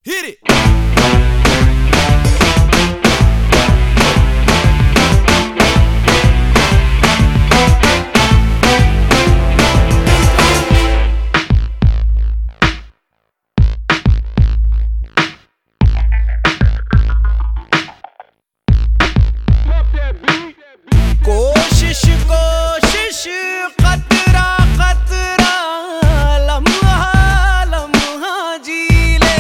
Hit it! कोशिश कोशिश खतरा खतरा लम्हा लम्हा जी ले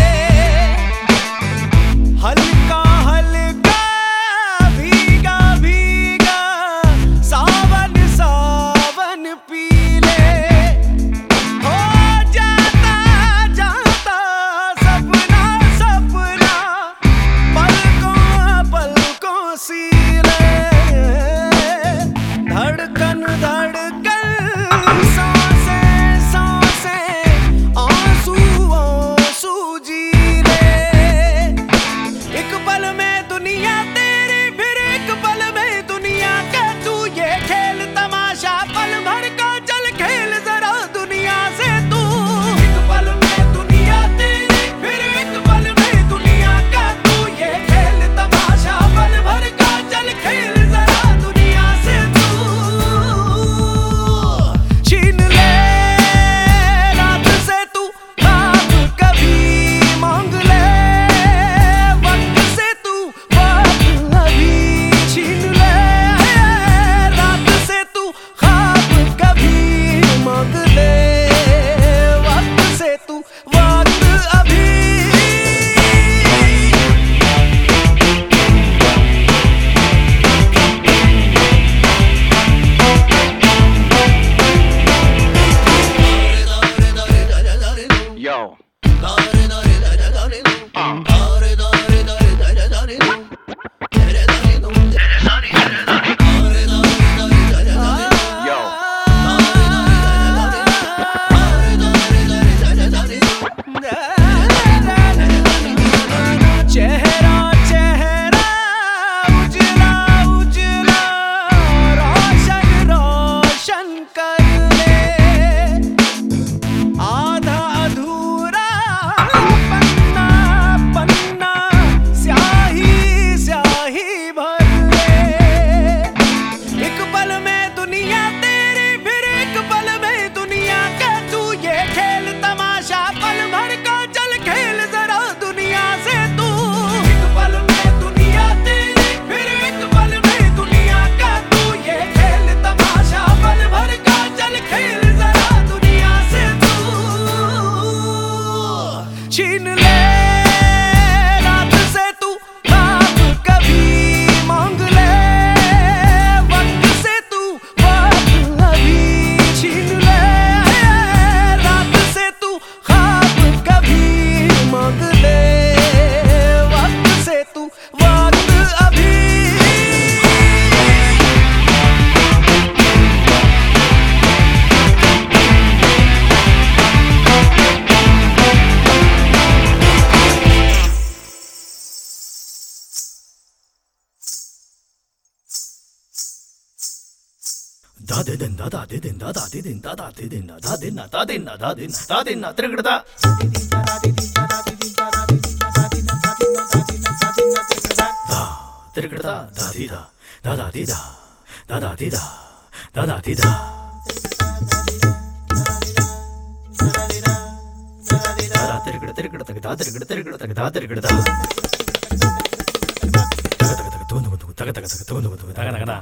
हल्का हल्का भीगा भीगा सावन सावन पी ले हो जाता जाता सपना सपना पलकों पलकों सी धड़कन धड़कन सांसें सांसें आंसू आंसू जी ले एक पल में दुनिया तेरी फिर एक पल में दुनिया का तू ये खेल तमाशा पल भर का चल खेल जरा दुनिया से तू एक पल में दुनिया तेरी फिर एक पल में दुनिया का तू ये खेल तमाशा पल भर का चल खेल जरा दुनिया से छीन ले रात से तू ख्वाब कभी मांग ले वक्त से तू वक्त अभी छीन ले रात से तू ख्वाब कभी मांग ले वक्त से तू वक्त अभी Yo. चेहरा चेहरा उजला उजला रोशन रोशन कर ले आधा अधूरा पन्ना पन्ना स्याही स्याही भर ले एक पल में दुनिया तेरी फिर एक पल में दुनिया का तू ये खेल तमाशा पल भर का चल खेल जरा दुनिया से तू एक पल में दुनिया तेरी फिर एक पल में दुनिया का तू ये खेल तमाशा पल भर का चल खेल जरा दुनिया से तू छीन ले रात से तू ख्वाब कभी मांग ले वक्त से तू वक्त अभी छीन ले रात से तू ख्वाब कभी मांग ले वक्त से तू वक्त अभी da de den da de den da de den da de den da de na da de na da de na da de na trigda da trigda da di da di da da di da di da da trigda trigda da trigda trigda da trigda da taga taga taga taga taga